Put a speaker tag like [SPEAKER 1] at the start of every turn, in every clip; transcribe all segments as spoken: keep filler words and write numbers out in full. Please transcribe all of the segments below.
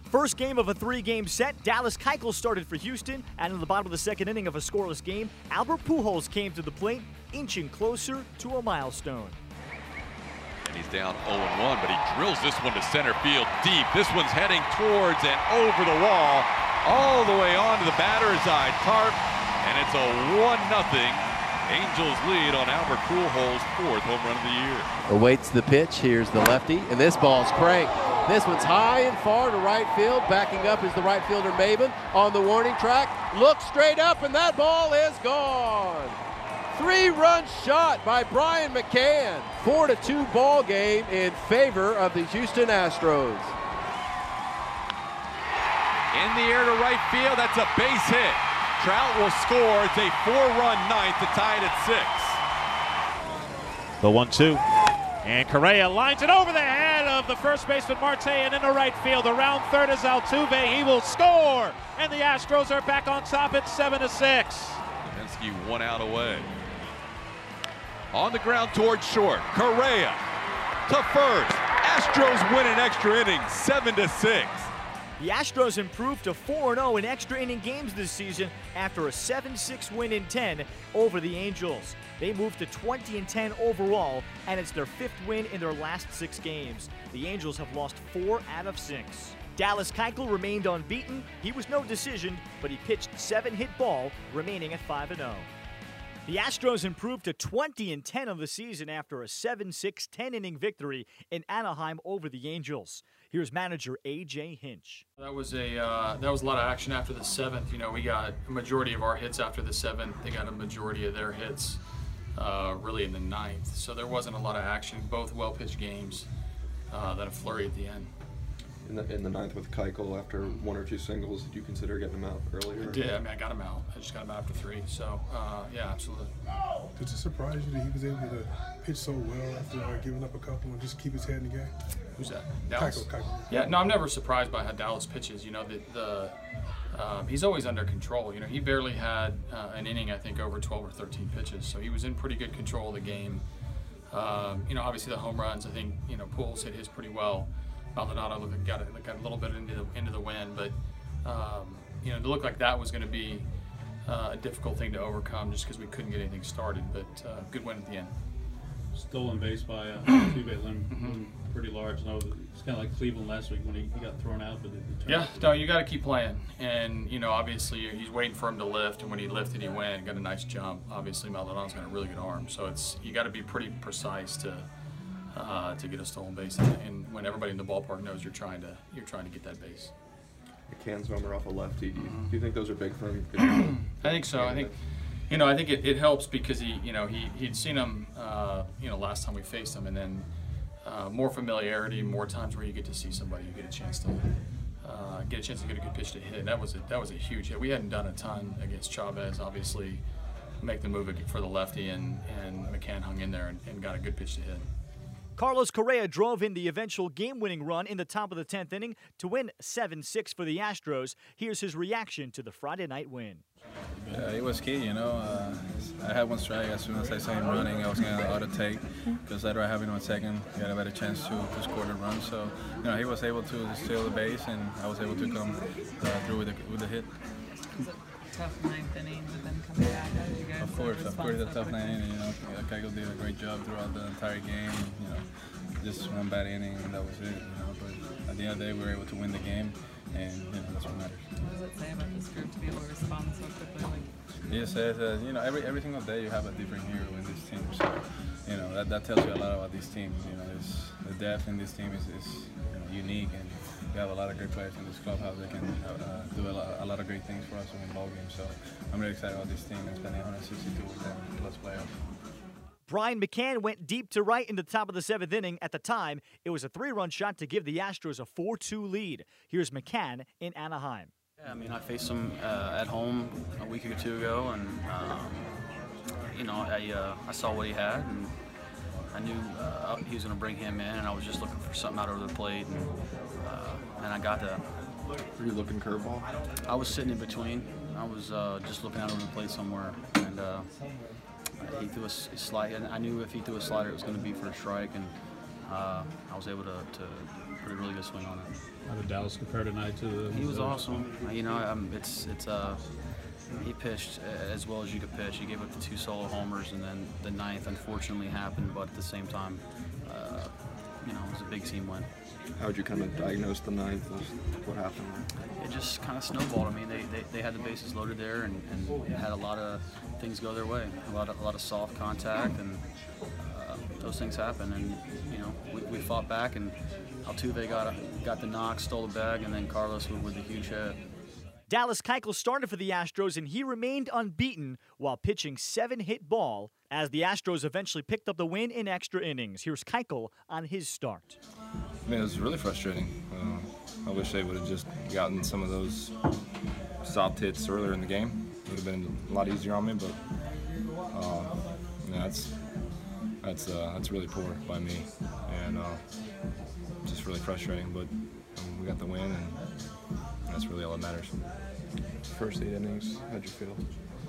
[SPEAKER 1] First game of a three-game set, Dallas Keuchel started for Houston, and in the bottom of the second inning of a scoreless game, Albert Pujols came to the plate, inching closer to a milestone.
[SPEAKER 2] And he's down oh one, but he drills this one to center field deep. This one's heading towards and over the wall, all the way onto the batter's eye tarp, and it's a one nothing Angels lead on Albert Pujols' fourth home run of the year.
[SPEAKER 3] Awaits the pitch. Here's the lefty, and this ball's cranked. This one's high and far to right field. Backing up is the right fielder Maben on the warning track. Looks straight up, and that ball is gone. Three-run shot by Brian McCann. Four to two ball game in favor of the Houston Astros.
[SPEAKER 2] In the air to right field, that's a base hit. Trout will score. It's a four-run ninth to tie it at six.
[SPEAKER 4] The one two. And Correa lines it over the head of the first baseman Marte and into right field. Around third is Altuve. He will score. And the Astros are back on top at seven to six.
[SPEAKER 2] Kaminsky one out away. On the ground towards short. Correa to first. Astros win an extra inning, seven to six.
[SPEAKER 1] The Astros improved to four and oh in extra inning games this season after a seven six win in ten over the Angels. They moved to twenty and ten overall, and it's their fifth win in their last six games. The Angels have lost four out of six. Dallas Keuchel remained unbeaten. He was no decision, but he pitched seven hit ball, remaining at five and oh. The Astros improved to twenty and ten of the season after a seven six ten inning victory in Anaheim over the Angels. Here's manager A J Hinch.
[SPEAKER 5] That was a uh, that was a lot of action after the seventh. You know, we got a majority of our hits after the seventh. They got a majority of their hits uh, really in the ninth. So there wasn't a lot of action. Both well-pitched games. Uh, then a flurry at the end.
[SPEAKER 6] In the, in the ninth with Keuchel, after one or two singles, did you consider getting him out earlier?
[SPEAKER 5] I did. I mean, I got him out. I just got him out after three. So, uh, yeah, absolutely.
[SPEAKER 7] Did it surprise you that he was able to pitch so well after uh, giving up a couple and just keep his head in the game?
[SPEAKER 5] Who's that? Dallas?
[SPEAKER 7] Keuchel, Keuchel.
[SPEAKER 5] Yeah, no, I'm never surprised by how Dallas pitches. You know, the, the um, he's always under control. You know, he barely had uh, an inning, I think, over twelve or thirteen pitches. So he was in pretty good control of the game. Um, you know, obviously the home runs, I think, you know, Pujols hit his pretty well. Maldonado got, it, got a little bit into the, into the wind, but um, you know, to look like that was going to be uh, a difficult thing to overcome just because we couldn't get anything started. But uh, good win at the end.
[SPEAKER 8] Stolen base by uh, Altuve, mm-hmm. pretty large. No, it's kind of like Cleveland last week when he, he got thrown out. But it, it
[SPEAKER 5] yeah, no, you got to keep playing, and you know, obviously he's waiting for him to lift, and when he lifted, he went, got a nice jump. Obviously, Maldonado's got a really good arm, so it's you got to be pretty precise to. Uh, to get a stolen base, and, and when everybody in the ballpark knows you're trying to you're trying to get that base.
[SPEAKER 6] McCann's number off a lefty. Do you, do you think those are big for him?
[SPEAKER 5] I think so. I think, you know, I think it, it helps because he, you know, he he'd seen him, uh, you know, last time we faced him, and then uh, more familiarity, more times where you get to see somebody, you get a chance to uh, get a chance to get a good pitch to hit. That was a, that was a huge hit. We hadn't done a ton against Chavez, obviously, make the move for the lefty, and and McCann hung in there and, and got a good pitch to hit.
[SPEAKER 1] Carlos Correa drove in the eventual game-winning run in the top of the tenth inning to win seven six for the Astros. Here's his reaction to the Friday night win.
[SPEAKER 9] Yeah, it was key, you know. Uh, I had one strike. As soon as I saw him running, I was going to auto take because later I have him on second. He had a better chance to, to score the run. So, you know, he was able to steal the base, and I was able to come uh, through with the, with the hit.
[SPEAKER 10] Tough ninth inning, but then coming back. How did you guys
[SPEAKER 9] Of course, of course, the tough ninth inning. You know, Keuchel did a great job throughout the entire game. You know, just one bad inning and that was it. You know, but at the end of the day, we were able to win the game, and you know that's what matters.
[SPEAKER 10] What does it say about this group to be able to respond so quickly? Like,
[SPEAKER 9] it says that you know every every single day you have a different hero in this team. So you know that that tells you a lot about these teams. You know, it's, the depth in this team is, is you know, unique, and we have a lot of great players in this clubhouse that can uh, do a lot, a lot of great things for us to win ball games. So I'm really excited about this team and spending one hundred sixty-two with them plus playoffs.
[SPEAKER 1] Brian McCann went deep to right in the top of the seventh inning. At the time, it was a three-run shot to give the Astros a four two lead. Here's McCann in Anaheim.
[SPEAKER 11] Yeah, I mean, I faced him uh, at home a week or two ago, and um, you know, I uh, I saw what he had, and I knew uh, he was going to bring him in, and I was just looking for something out over the plate, and, uh, and I got that.
[SPEAKER 6] Were you looking curveball?
[SPEAKER 11] I was sitting in between. I was uh, just looking out over the plate somewhere, and uh, he threw a slide. And I knew if he threw a slider, it was going to be for a strike, and uh, I was able to, to put a really good swing on it.
[SPEAKER 8] How did Dallas compare tonight to the?
[SPEAKER 11] He was awesome. You know, um, it's it's uh, he pitched as well as you could pitch. He gave up the two solo homers, and then the ninth unfortunately happened. But at the same time, uh, you know, it was a big team win.
[SPEAKER 6] How would you kind of diagnose the ninth? What happened?
[SPEAKER 11] It just kind of snowballed. I mean, they, they, they had the bases loaded there and, and had a lot of things go their way. A lot of a lot of soft contact, and uh, those things happen. And you know, we, we fought back, and Altuve got a, got the knock, stole the bag, and then Carlos with, with a huge hit.
[SPEAKER 1] Dallas Keuchel started for the Astros, and he remained unbeaten while pitching seven-hit ball as the Astros eventually picked up the win in extra innings. Here's Keuchel on his start.
[SPEAKER 12] I mean, it was really frustrating. Uh, I wish they would have just gotten some of those soft hits earlier in the game. It would have been a lot easier on me, but uh, you know, that's that's uh, that's really poor by me, and uh, just really frustrating. But um, we got the win, and that's really all that matters.
[SPEAKER 6] First eight innings, how'd you feel?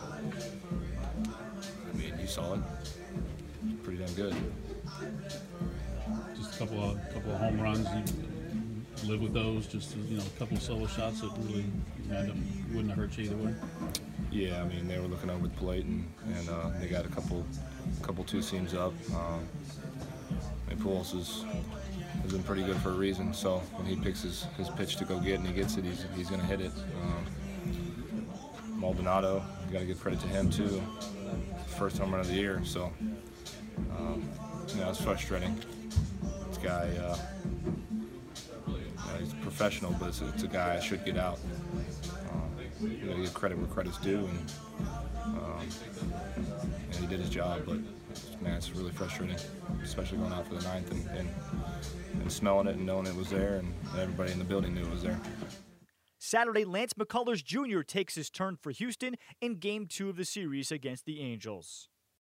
[SPEAKER 12] I mean, you saw it. Pretty damn good.
[SPEAKER 8] Just a couple of couple of home runs. You live with those. Just you know, a couple of solo shots that really you know, wouldn't have hurt you either way.
[SPEAKER 12] Yeah, I mean, they were looking over the plate, and, and uh, they got a couple couple two seams up. Um, I mean, Pujols is has been pretty good for a reason. So when he picks his, his pitch to go get and he gets it, he's he's going to hit it. Um, Maldonado, you got to give credit to him too. First home run of the year, so um, you know, it's frustrating. This guy, uh, you know, he's a professional, but it's a, it's a guy I should get out. Um, you got to give credit where credit's due, and, um, and he did his job. But man, it's really frustrating, especially going out for the ninth and, and, and smelling it and knowing it was there, and everybody in the building knew it was there.
[SPEAKER 1] Saturday, Lance McCullers Junior takes his turn for Houston in Game two of the series against the Angels.